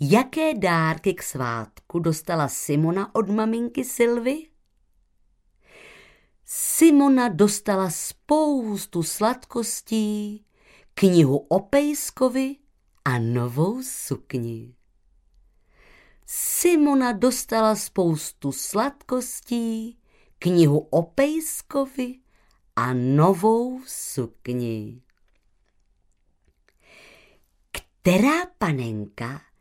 Jaké dárky k svátku dostala Simona od maminky Sylvy? Simona dostala spoustu sladkostí, knihu o pejskovi a novou sukni. Simona dostala spoustu sladkostí, knihu o pejskovi a novou sukni. Která panenka